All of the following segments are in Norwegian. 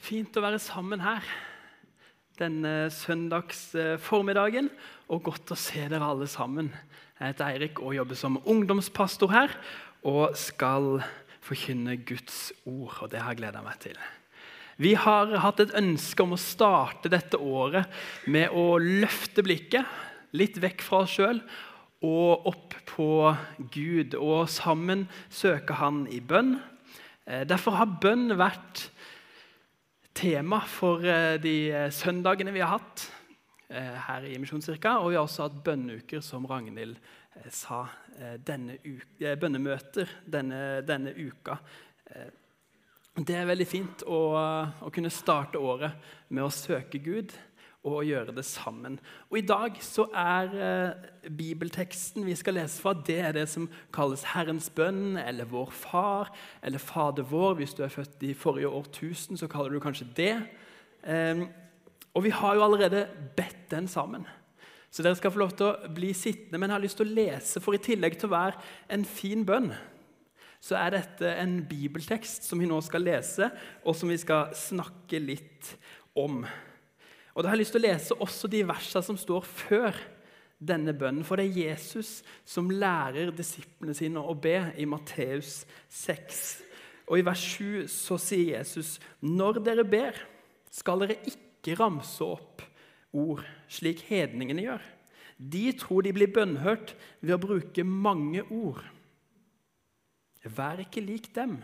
Fint å være sammen her denne søndags formiddagen, og godt å se dere alle sammen. Jeg heter Eirik og jobber som ungdomspastor her, og skal forkynne Guds ord, og det har jeg gledet meg til. Vi har hatt et ønske om å starte dette året med å løfte blikket, litt vekk fra oss selv, og opp på Gud, og sammen søke han i bønn. Derfor har bønn vært tema for de søndagene vi har hatt her i Misjonskirka, og vi har også hatt bønneuker, som Ragnhild sa, bønnemøter denne uka. Det er veldig fint å kunne starte året med å søke Gud og å gjøre det sammen. Og i dag så bibelteksten vi skal lese fra, det er det som kalles Herrens bønn, eller Vår Far, eller Fader vår. Hvis du er født i forrige årtusen, så kaller du kanskje det. Og vi har jo allerede bedt den sammen. Så dere skal få lov til å bli sittende, men jeg har lyst til å lese, for i tillegg til å være en fin bønn, så er dette en bibeltekst som vi nå skal lese, og som vi skal snakke litt om. Og da har jeg lyst til å lese også de versene som står før denne bønnen, for det er Jesus som lærer disiplene sine å be i Matteus 6. Og i vers 7 så sier Jesus: «Når dere ber, skal dere ikke ramse opp ord, slik hedningene gjør. De tror de blir bønnhørt ved å bruke mange ord. Vær ikke lik dem,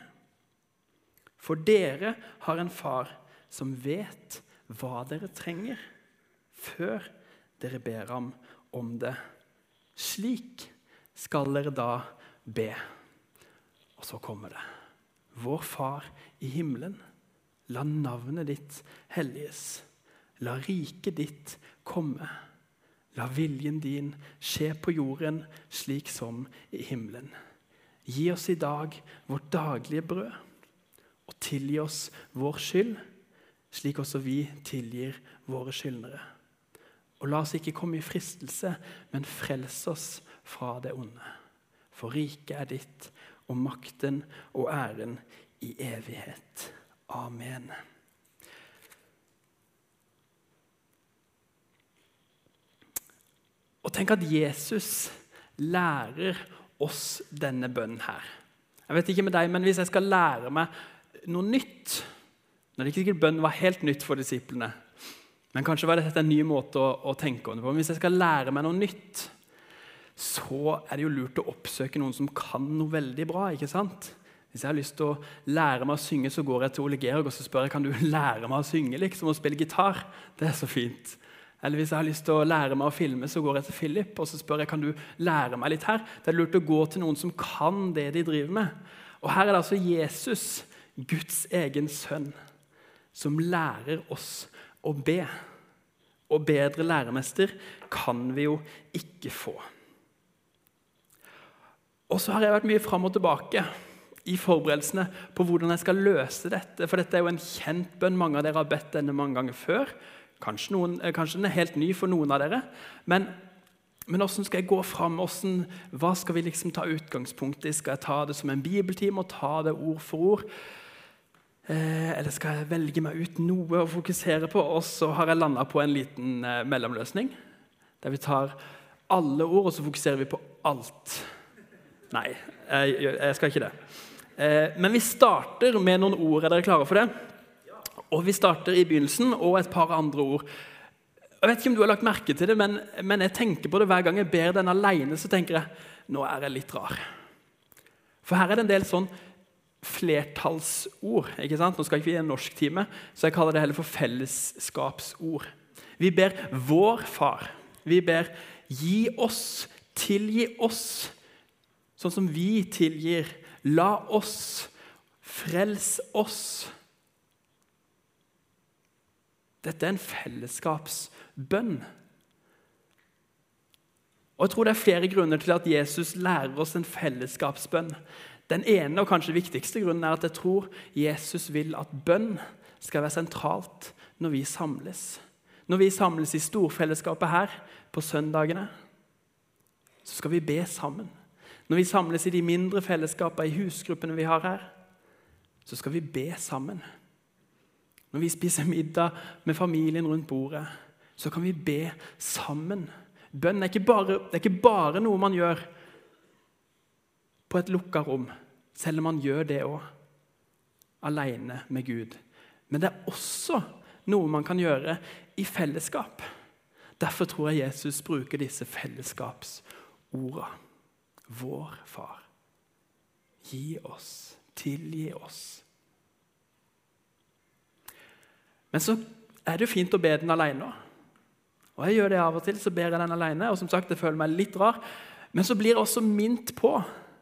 for dere har en far som vet hva dere trenger, før dere ber ham om det. Slik skal dere da be.» Og så kommer det: «Vår Far i himmelen, la navnet ditt helliges. La riket ditt komme. La viljen din skje på jorden, slik som i himmelen. Gi oss i dag vårt daglige brød, og tilgi oss vår skyld, slik også vi tilgir våre skyldnere. Og la oss ikke komme i fristelse, men frels oss fra det onde. For riket er ditt, og makten og æren i evighet. Amen.» Og tenk at Jesus lærer oss denne bønnen her. Jeg vet ikke med deg, men hvis jeg skal lære meg noe nytt, når det ikke sikkert bønn var helt nytt for disiplene, men kanskje var dette en ny måte å tenke om det på. Men hvis jeg skal lære meg noe nytt, så er det jo lurt å oppsøke noen som kan noe veldig bra, ikke sant? Hvis jeg har lyst til å lære meg å synge, så går jeg til Ole Georg og så spør jeg: «Kan du lære meg å synge, liksom, og spille gitar?» Det er så fint. Eller hvis jeg har lyst til å lære meg å filme, så går jeg til Philip og så spør jeg: «Kan du lære meg litt her?» Det er lurt å gå til noen som kan det de driver med. Og her er det altså Jesus, Guds egen sønn, som lærer oss å be. Og bedre læremester kan vi jo ikke få. Og så har jeg vært mye fram og tilbake i forberedelsene på hvordan jeg skal løse dette, for dette er jo en kjent bønn. Mange av dere har bedt denne mange ganger før. Kanskje den er helt ny for noen av dere, men hvordan skal jeg gå frem? Hva skal vi liksom ta utgangspunkt i? Skal jeg ta det som en bibeltime og ta det ord for ord? Eller skal jeg velge meg ut noe å fokusere på? Og så har jeg landet på en liten mellomløsning, der vi tar alle ord, og så fokuserer vi på alt. Nei, jeg skal ikke det. Men vi starter med noen ord. Er dere klare for det? Og vi starter i begynnelsen, og et par andre ord. Jeg vet ikke om du har lagt merke til det, men jeg tenker på det hver gang jeg ber den alene, så tenker jeg: nå er jeg litt rar. For her er det en del sånn flertallsord, ikke sant? Nå skal ikke vi i en norsk time, så jeg kaller det heller for fellesskapsord. Vi ber vår Far. Vi ber gi oss, tilgi oss, sånn som vi tilgir. La oss, frels oss. Dette er en fellesskapsbønn. Og jeg tror det er flere grunner til at Jesus lærer oss en fellesskapsbønn. Den ene og kanskje viktigste grunnen er at jeg tror Jesus vil at bønn skal være sentralt når vi samles. Når vi samles i storfellesskapet her på søndagene, så skal vi be sammen. Når vi samles i de mindre fellesskapene i husgruppene vi har her, så skal vi be sammen. Når vi spiser middag med familien rundt bordet, så kan vi be sammen. Bønn er ikke bare noe man gjør på et lukket rom, selv om man gjør det også, alene med Gud. Men det er også noe man kan gjøre i fellesskap. Derfor tror jeg Jesus bruker disse fellesskapsordene. Vår far, gi oss, tilgi oss. Men så er det jo fint å be den alene. Og jeg gjør det av og til, så ber jeg den alene. Og som sagt, det føler meg litt rar. Men så blir jeg også minnet på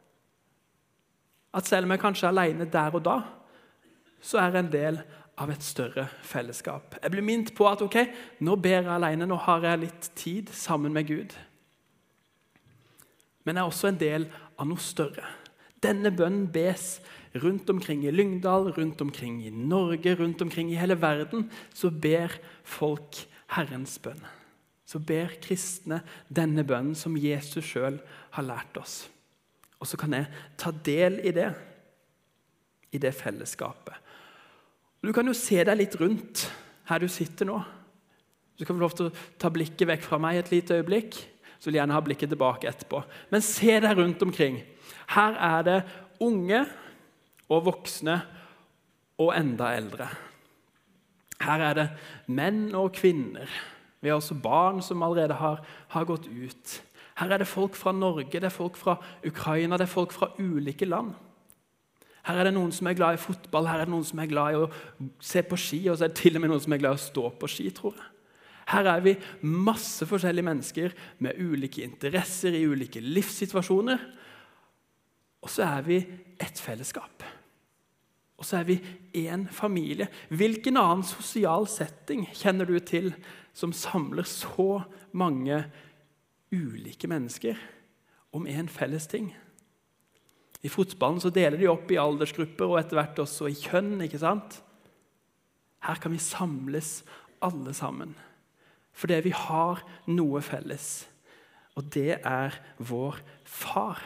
at selv om jeg kanskje er alene der og da, så er jeg en del av et større fellesskap. Jeg blir minnet på at ok, nå ber jeg alene, nå har jeg litt tid sammen med Gud. Men jeg er også en del av noe større. Denne bønnen bes rundt omkring i Lyngdal, rundt omkring i Norge, rundt omkring i hele verden, så ber folk Herrens bønn. Så ber kristne denne bønnen som Jesus selv har lært oss. Og så kan jeg ta del i det fellesskapet. Du kan jo se deg litt rundt her du sitter nå. Du kan få lov til å ta blikket vekk fra meg et lite øyeblikk, så vil jeg gjerne ha blikket tilbake etterpå. Men se deg rundt omkring. Her er det unge og voksne og enda eldre. Her er det menn og kvinner. Vi har også barn som allerede har gått ut. Her er det folk fra Norge, det er folk fra Ukraina, det er folk fra ulike land. Her er det noen som er glad i fotball, her er det noen som er glad i å se på ski, og så er det til og med noen som er glad i å stå på ski, tror jeg. Her er vi masse forskjellige mennesker med ulike interesser i ulike livssituasjoner, og så er vi et fellesskap. Og så er vi en familie. Hvilken annen sosial setting kjenner du til som samler så mange ulike mennesker om en felles ting? I fotballen så deler de opp i aldersgrupper og etter hvert også i kjønn, ikke sant? Her kan vi samles alle sammen, fordi vi har noe felles, og det er vår far.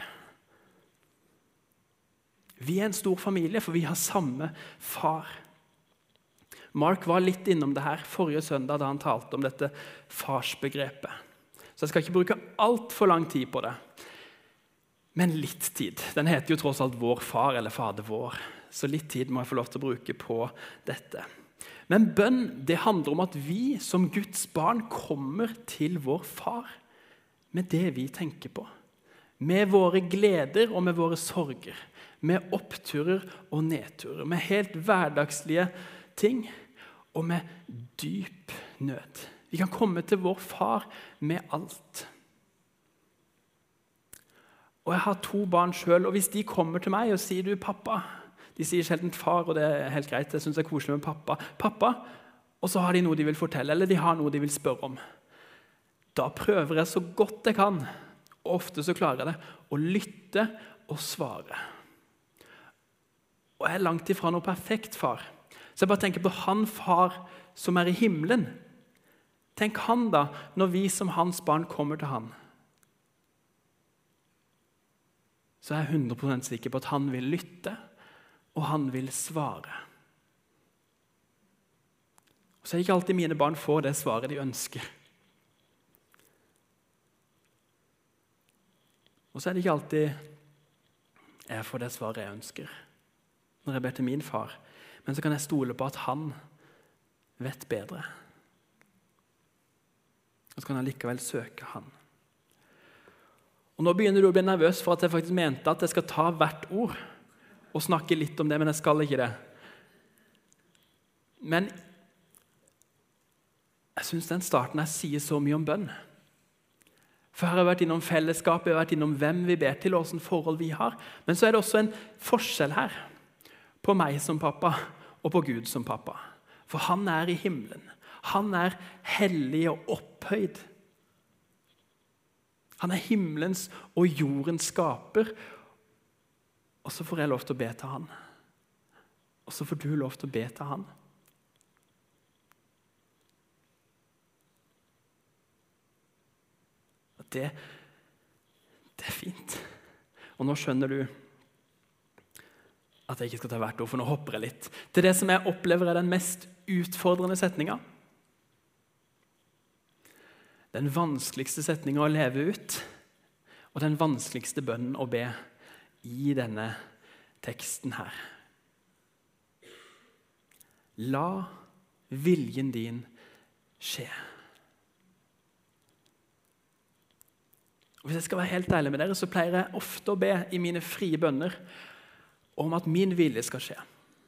Vi er en stor familie, for vi har samme far. Mark var litt innom det her forrige søndag da han talte om dette farsbegrepet. Så jeg skal ikke bruke alt for lang tid på det. Men litt tid. Den heter jo tross alt Vår far eller Fader vår. Så litt tid må jeg få lov til å bruke på dette. Men bønn, det handler om at vi som Guds barn kommer til vår far med det vi tenker på. Med våre gleder og med våre sorger. Med oppturer og nedturer. Med helt hverdagslige ting og med dyp nød. Vi kan komme til vår far med alt. Og jeg har 2 barn selv, og hvis de kommer til meg og sier du pappa, de sier sjelden far, og det er helt greit, jeg synes det er koselig med pappa, og så har de noe de vil fortelle, eller de har noe de vil spørre om. Da prøver jeg så godt jeg kan, og ofte så klarer jeg det, å lytte og svare. Og jeg er langt ifra noe perfekt far, så jeg bare tenker på han far som er i himmelen. Tenk han da, når vi som hans barn kommer til han. Så er jeg 100% sikker på at han vil lytte, og han vil svare. Og så er det ikke alltid mine barn får det svaret de ønsker. Og så er det ikke alltid jeg får det svaret jeg ønsker, når jeg ber til min far. Men så kan jeg stole på at han vet bedre. Og så kan jeg likevel søke han. Og nå begynner du å bli nervøs for at jeg faktisk mente at jeg skal ta hvert ord og snakke litt om det, men jeg skal ikke det. Men jeg synes den starten her sier så mye om bønn. For her har jeg vært innom fellesskap, jeg har vært innom hvem vi ber til, og hvilke forhold vi har. Men så er det også en forskjell her på meg som pappa og på Gud som pappa. For han er i himmelen. Han er hellig og opphøyd. Han er himmelens og jordens skaper. Og så får jeg lov til å be til han. Og så får du lov til å be til han. Og det er fint. Og nå skjønner du at jeg ikke skal ta hvert ord, for nå hopper jeg litt. Til det som jeg opplever er den mest utfordrende setninger. Den vanskeligste setningen å leve ut, og den vanskeligste bønnen å be i denne teksten her. La viljen din skje. Og hvis jeg skal være helt ærlig med dere, så pleier jeg ofte å be i mine frie bønner om at min vilje skal skje.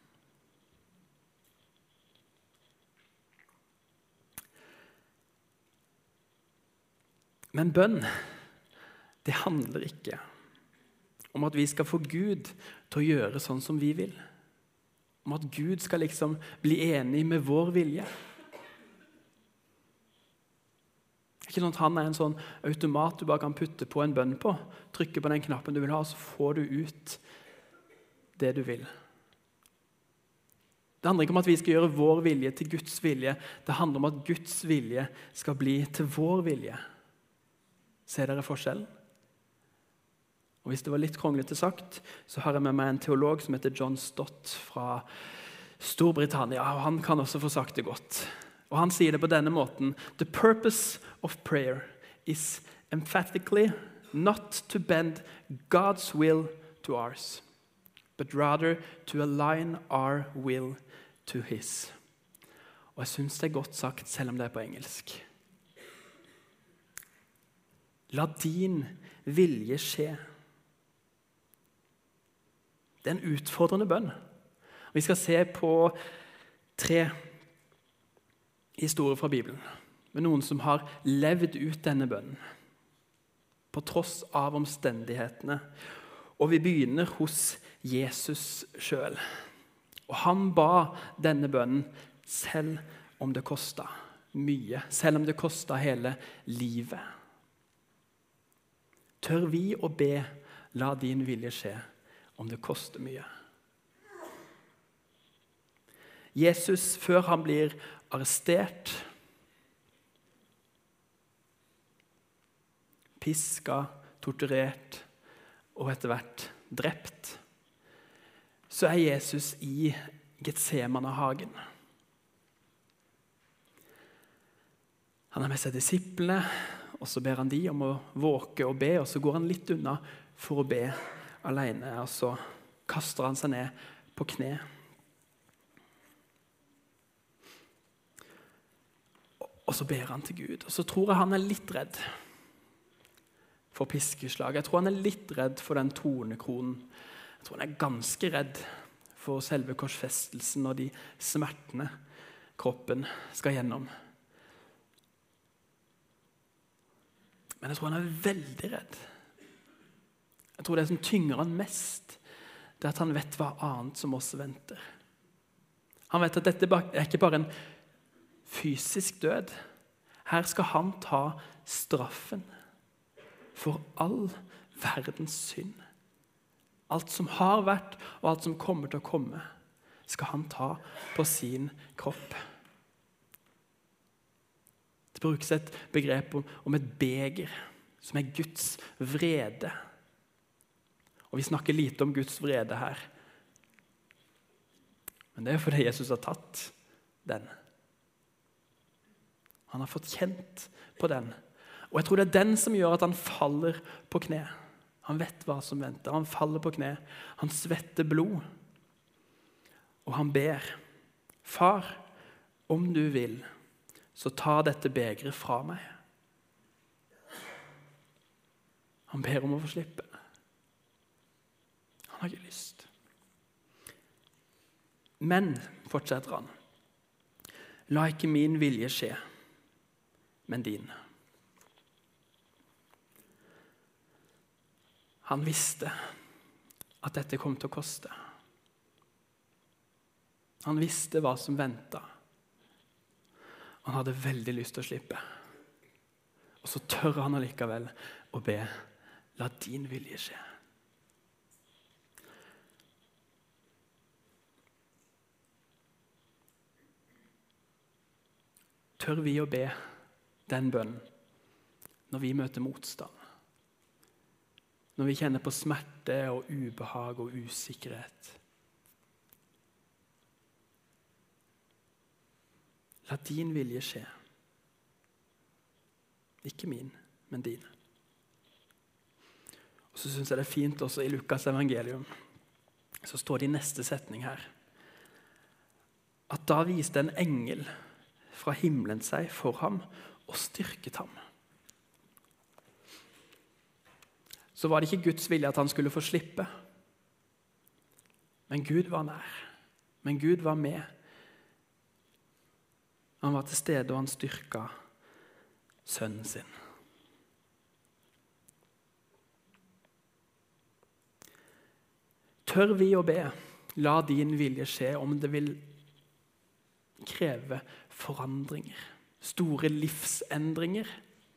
Men bønn, det handler ikke om at vi skal få Gud til å gjøre sånn som vi vil. Om at Gud skal liksom bli enig med vår vilje. Det er ikke sånn at han er en sånn automat du bare kan putte på en bønn på. Trykke på den knappen du vil ha, så får du ut det du vil. Det handler ikke om at vi skal gjøre vår vilje til Guds vilje. Det handler om at Guds vilje skal bli til vår vilje. Ser dere forskjellen? Og hvis det var litt kronglete sagt, så har jeg med meg en teolog som heter John Stott fra Storbritannia, og han kan også få sagt det godt. Og han sier det på denne måten: The purpose of prayer is emphatically not to bend God's will to ours, but rather to align our will to his. Og jeg synes det er godt sagt, selv om det er på engelsk. La din vilje skje. Det er en utfordrende bønn. Vi skal se på 3 historier fra Bibelen, med noen som har levd ut denne bønnen, på tross av omstendighetene. Og vi begynner hos Jesus selv. Og han ba denne bønnen selv om det kostet mye, selv om det kostet hele livet. Tør vi å be, la din vilje skje, om det koster mye. Jesus, før han blir arrestert, piska, torturert og etter hvert drept, så er Jesus i Getsemane-hagen. Han har med seg disiplene, og så ber han de om å våke og be, og så går han litt unna for å be alene, og så kaster han seg ned på kne. Og så ber han til Gud, og så tror jeg han er litt redd for piskeslag. Jeg tror han er litt redd for den tornekronen. Jeg tror han er ganske redd for selve korsfestelsen og de smertene kroppen skal gjennom. Men jeg tror han er veldig redd. Jeg tror det som tynger han mest, det er at han vet hva annet som også venter. Han vet at dette er ikke bare en fysisk død. Her skal han ta straffen for all verdens synd. Alt som har vært, og alt som kommer til å komme, skal han ta på sin kropp. Det brukes et begrep om et beger, som er Guds vrede. Og vi snakker lite om Guds vrede her. Men det er fordi Jesus har tatt den. Han har fått kjent på den. Og jeg tror det er den som gjør at han faller på kne. Han vet hva som venter. Han faller på kne. Han svetter blod. Og han ber: Far, om du vil, så ta dette begeret fra meg. Han ber om å få slippe. Han har ikke lyst. Men, fortsetter han, la ikke min vilje skje, men din. Han visste at dette kom til å koste. Han visste hva som ventet. Han hadde veldig lyst til å slippe. Og så tør han allikevel å be: La din vilje skje. Tør vi å be den bønnen når vi møter motstand? Når vi kjenner på smerte og ubehag og usikkerhet? La din vilje skje. Ikke min, men din. Og så synes jeg det er fint også i Lukas evangelium, så står det i neste setning her, at da viste en engel fra himmelen seg for ham og styrket ham. Så var det ikke Guds vilje at han skulle få slippe. Men Gud var nær. Men Gud var med. Han var til stede, og han styrket sønnen sin. Tør vi å be, la din vilje skje, om det vil kreve forandringer, store livsendringer.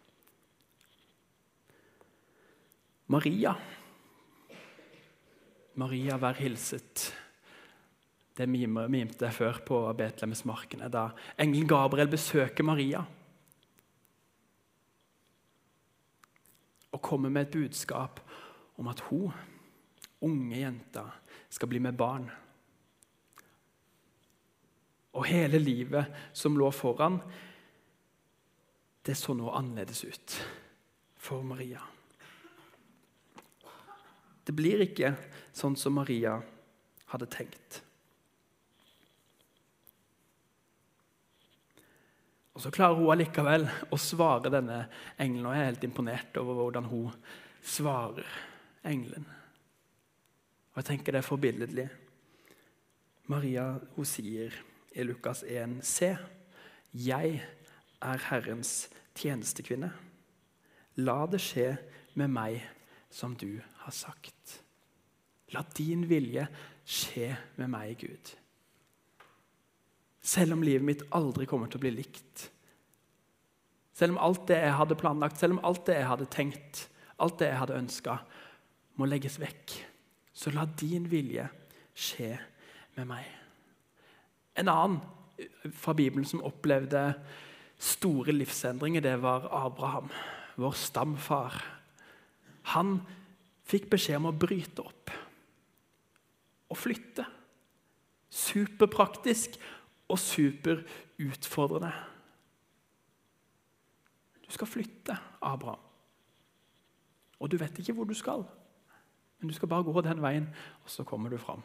Maria, vær hilset. Det mimte jeg før på Betlehemsmarkene, da engelen Gabriel besøker Maria og kommer med et budskap om at hun, unge jenta, skal bli med barn. Og hele livet som lå foran, det så nå annerledes ut for Maria. Det blir ikke sånn som Maria hadde tenkt. Og så klarer hun allikevel å svare denne engelen, og jeg er helt imponert over hvordan hun svarer engelen. Og jeg tenker det er forbilledlig. Maria, hun sier i Lukas 1, se, jeg er Herrens tjenestekvinne. La det skje med meg som du har sagt. La din vilje skje med meg, Gud. Selv om livet mitt aldri kommer til å bli likt. Selv om alt det jeg hadde planlagt, selv om alt det jeg hadde tenkt, alt det jeg hadde ønsket, må legges vekk. Så la din vilje skje med meg. En annen fra Bibelen som opplevde store livsendringer, det var Abraham, vår stamfar. Han fikk beskjed om å bryte opp og flytte. Superpraktisk og superutfordrende. Du skal flytte, Abraham. Og du vet ikke hvor du skal. Men du skal bare gå den veien, og så kommer du fram.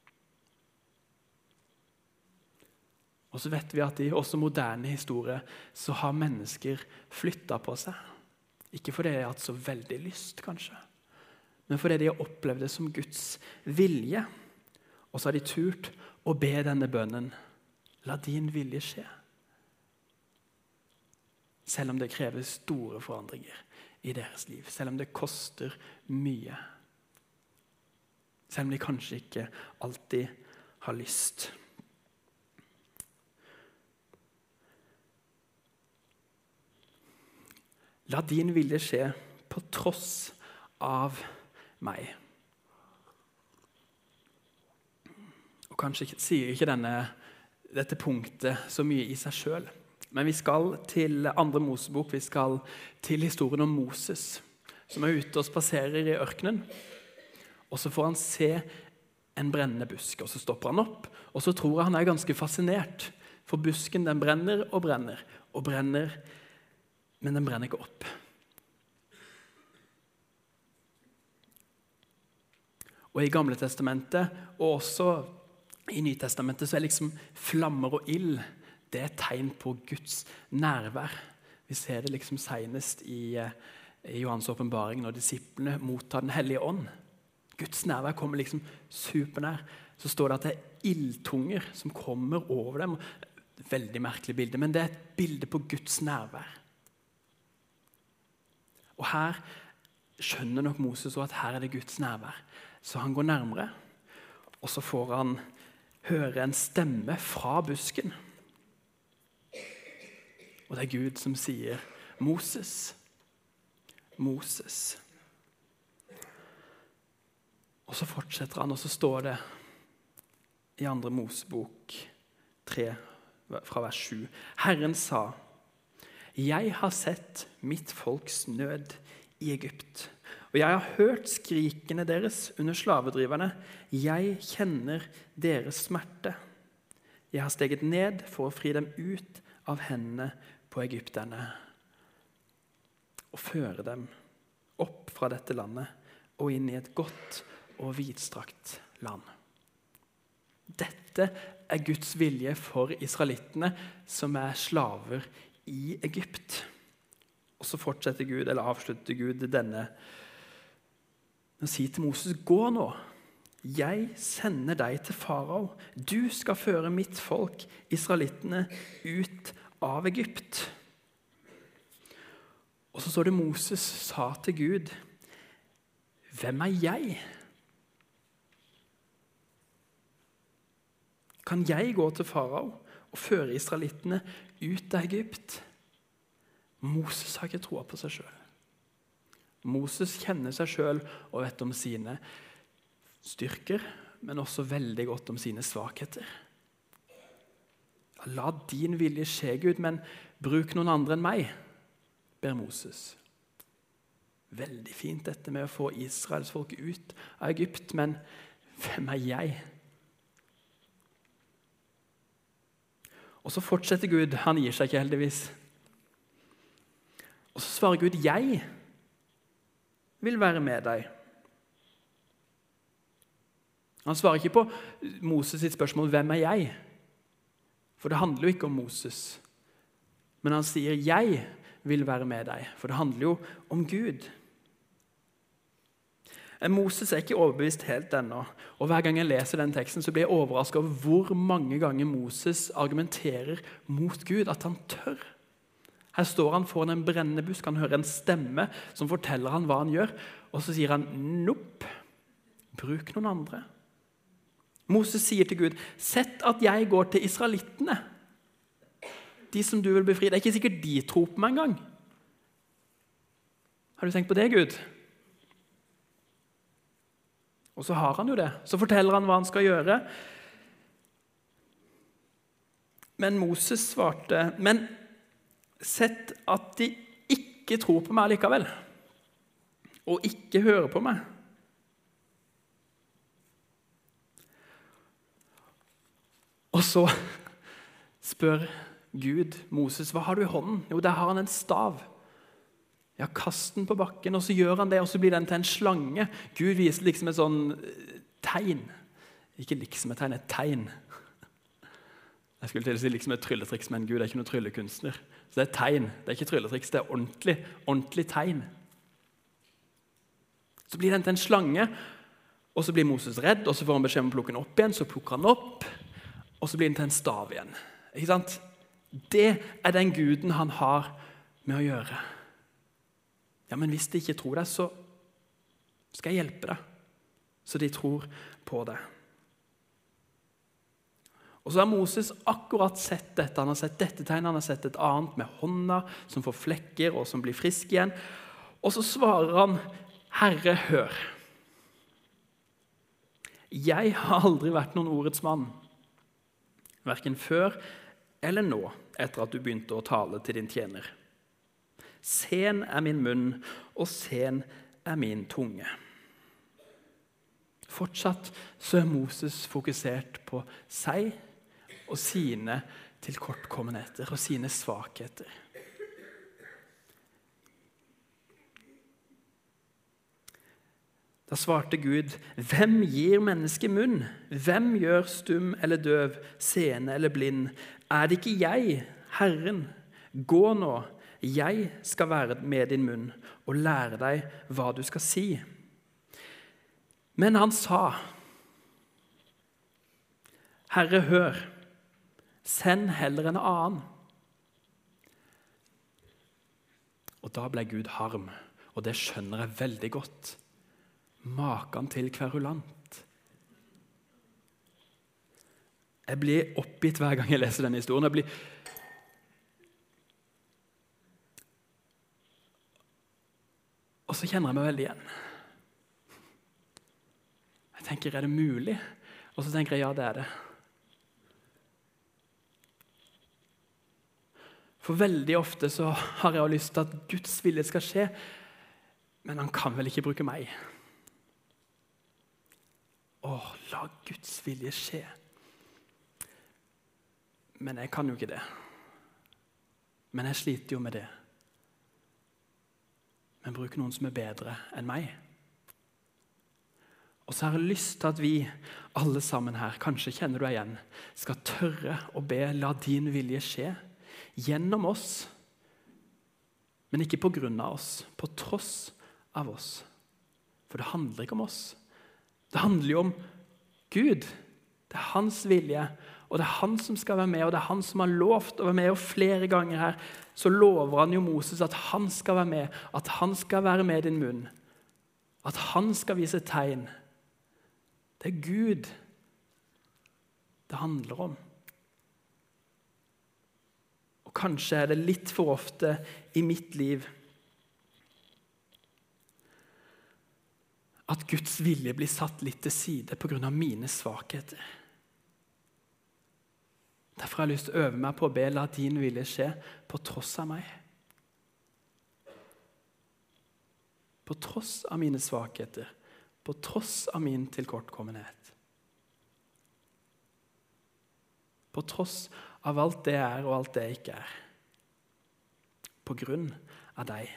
Og så vet vi at i også moderne historie så har mennesker flyttet på seg. Ikke fordi de har hatt så veldig lyst, kanskje, men fordi de har opplevd det som Guds vilje. Og så har de turt å be denne bønnen. La din vilje skje. Selv om det krever store forandringer i deres liv. Selv om det koster mye. Selv om de kanskje ikke alltid har lyst. La din vilje skje på tross av meg. Og kanskje sier ikke dette punktet så mye i seg selv. Men vi skal til andre Mosebok, vi skal til historien om Moses, som er ute og spaserer i ørkenen. Og så får han se en brennende busk, og så stopper han opp, og så tror han er ganske fascinert, for busken den brenner og brenner, og brenner, men den brenner ikke opp. Og i Gamle Testamentet, og også i Nytestamentet, så er liksom flammer og ild, det er et tegn på Guds nærvær. Vi ser det liksom senest i Johans åpenbaring, når disiplene mottar den hellige ånd. Guds nærvær kommer liksom supernær. Så står det at det er ildtunger som kommer over dem. Veldig merkelig bilde, men det er et bilde på Guds nærvær. Og her skjønner nok Moses også at her er det Guds nærvær. Så han går nærmere, og så får han høre en stemme fra busken. Og det er Gud som sier, Moses, Moses. Og så fortsetter han, og så står det i andre Mosebok 3, fra vers 7. Herren sa, jeg har sett mitt folks nød i Egypt, og jeg har hørt skrikene deres under slavedriverne. Jeg kjenner deres smerte. Jeg har steget ned for å fri dem ut av hendene på egypterne og føre dem opp fra dette landet og inn i et godt og vidstrakt land. Dette er Guds vilje for israelittene som er slaver i Egypt. Og så fortsetter Gud, eller avslutter Gud denne og sier til Moses: gå nå, jeg sender deg til farao. Du skal føre mitt folk, israelittene, ut av Egypt. Og så står det Moses sa til Gud: hvem er jeg? Kan jeg gå til farao og føre israelittene ut av Egypt? Moses har ikke troa på seg selv. Moses kjenner seg selv og vet om sine styrker, men også veldig godt om sine svakheter. La din vilje skje, Gud, men bruk noen andre enn meg, ber Moses. Veldig fint dette med å få Israels folk ut av Egypt, men hvem er jeg? Og så fortsetter Gud, han gir seg ikke heldigvis. Og så svarer Gud: jeg vil være med deg. Han svarer ikke på Moses sitt spørsmål: hvem er jeg? For det handler jo ikke om Moses. Men han sier: jeg vil være med deg. For det handler jo om Gud. Moses er ikke overbevist helt ennå. Og hver gang jeg leser den teksten, så blir jeg overrasket over hvor mange ganger Moses argumenterer mot Gud, at han tør. Her står han foran en brennende busk, han hører en stemme som forteller han hva han gjør, og så sier han: nopp, bruk noen andre. Moses sier til Gud: sett at jeg går til israelittene, de som du vil befri. Det er ikke sikkert de tror på meg engang. Har du tenkt på det, Gud? Og så har han jo det. Så forteller han hva han skal gjøre. Men Moses svarte: men sett at de ikke tror på meg likevel, og ikke hører på meg. Og så spør Gud Moses: hva har du i hånden? Jo, der har han en stav. Ja, kast den på bakken, og så gjør han det, og så blir den til en slange. Gud viser liksom et sånn tegn. Ikke liksom et tegn, et tegn. Jeg skulle til å si liksom et trylletriks, men Gud er ikke noen tryllekunstner. Så det er et tegn, det er ikke trylletriks, det er ordentlig tegn. Så blir den til en slange, og så blir Moses redd, og så får han beskjed om å plukke den opp igjen, så plukker han opp, og så blir den til en stav igjen. Ikke sant? Det er den guden han har med å gjøre. Ja, men hvis de ikke tror deg, så skal jeg hjelpe deg, så de tror på deg. Og så har Moses akkurat sett dette. Han har sett dette tegnet, han har sett et annet med hånda som får flekker og som blir frisk igjen. Og så svarer han: Herre, hør. Jeg har aldri vært noen ordets mann, hverken før eller nå, etter at du begynte å tale til din tjener. Sen er min munn, og sen er min tunge. Fortsatt så er Moses fokusert på seg og sine tilkortkommenheter og sine svakheter. Da svarte Gud: hvem gir mennesket munn? Hvem gjør stum eller døv, seende eller blind? Er det ikke jeg, Herren? Gå nå, jeg skal være med din munn og lære deg hva du skal si. Men han sa: Herre, hør, send heller en annen. Og da ble Gud harm, og det skjønner jeg veldig godt. Maken til kverulant. Jeg blir oppgitt hver gang jeg leser denne historien. Og så kjenner jeg meg veldig igjen. Jeg tenker, er det mulig? Og så tenker jeg, ja, det er det. For veldig ofte så har jeg lyst til at Guds vilje skal skje, men han kan vel ikke bruke meg. La Guds vilje skje. Men jeg kan jo ikke det. Men jeg sliter jo med det. Men bruk noen som er bedre enn meg. Og så har jeg lyst til at vi alle sammen her, kanskje kjenner du deg igjen, skal tørre å be, la din vilje skje gjennom oss, men ikke på grunn av oss, på tross av oss. For det handler ikke om oss. Det handler jo om Gud. Det er hans vilje, og det er han som skal være med, og det er han som har lovt å være med. Og flere ganger her så lover han jo Moses at han skal være med, at han skal være med i din munn, at han skal vise tegn. Det er Gud det handler om. Og kanskje er det litt for ofte i mitt liv at Guds vilje blir satt litt til side på grunn av mine svakheter. Derfor har jeg lyst til å øve meg på å be, la din vilje skje på tross av meg. På tross av mine svakheter, på tross av min tilkortkommenhet. På tross av alt det er og alt det ikke er. På grunn av deg.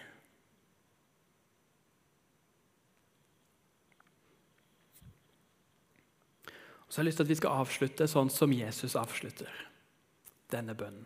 Så jeg har lyst til at vi skal avslutte sånn som Jesus avslutter denne bønnen.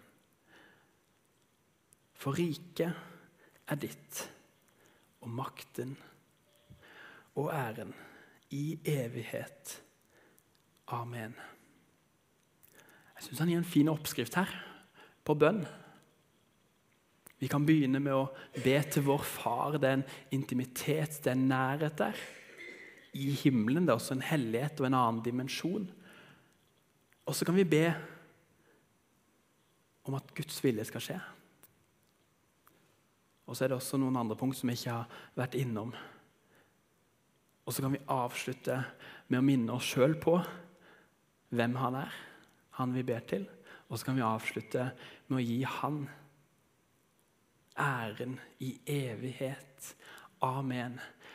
For riket er ditt, og makten og æren i evighet. Amen. Jeg synes han gir en fin oppskrift her på bønn. Vi kan begynne med å be til vår far. Det er en intimitet, det er en nærhet der. I himmelen, det er også en hellighet og en annen dimensjon. Og så kan vi be om at Guds vilje skal skje. Og så er det også noen andre punkt som jeg ikke har vært innom. Og så kan vi avslutte med å minne oss selv på hvem han er, han vi ber til. Og så kan vi avslutte med å gi han æren i evighet. Amen.